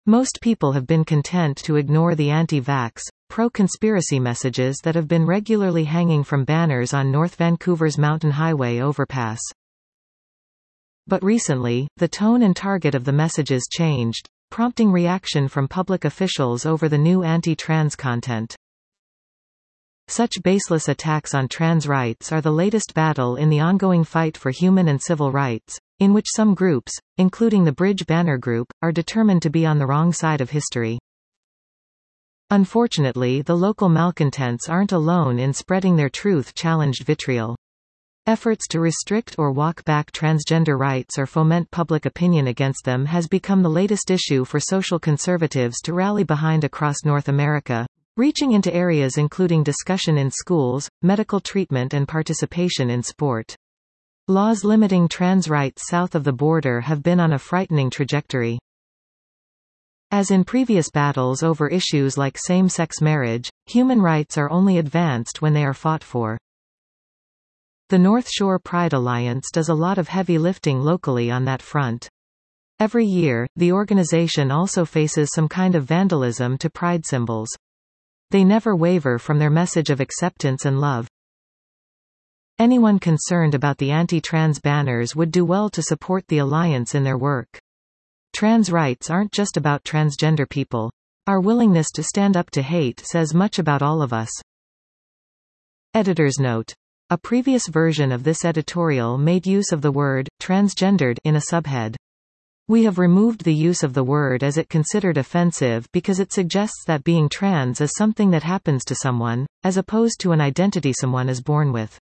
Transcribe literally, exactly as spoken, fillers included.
Most people have been content to ignore the anti-vax, pro-conspiracy messages that have been regularly hanging from banners on North Vancouver's Mountain Highway overpass. But recently, the tone and target of the messages changed, prompting reaction from public officials over the new anti-trans content. Such baseless attacks on trans rights are the latest battle in the ongoing fight for human and civil rights, in which some groups, including the Bridge Banner Group, are determined to be on the wrong side of history. Unfortunately, the local malcontents aren't alone in spreading their truth-challenged vitriol. Efforts to restrict or walk back transgender rights or foment public opinion against them has become the latest issue for social conservatives to rally behind across North America, reaching into areas including discussion in schools, medical treatment and participation in sport. Laws limiting trans rights south of the border have been on a frightening trajectory. As in previous battles over issues like same-sex marriage, human rights are only advanced when they are fought for. The North Shore Pride Alliance does a lot of heavy lifting locally on that front. Every year, the organization also faces some kind of vandalism to pride symbols. They never waver from their message of acceptance and love. Anyone concerned about the anti-trans banners would do well to support the alliance in their work. Trans rights aren't just about transgender people. Our willingness to stand up to hate says much about all of us. Editor's note. A previous version of this editorial made use of the word transgendered in a subhead. We have removed the use of the word as it considered offensive because it suggests that being trans is something that happens to someone, as opposed to an identity someone is born with.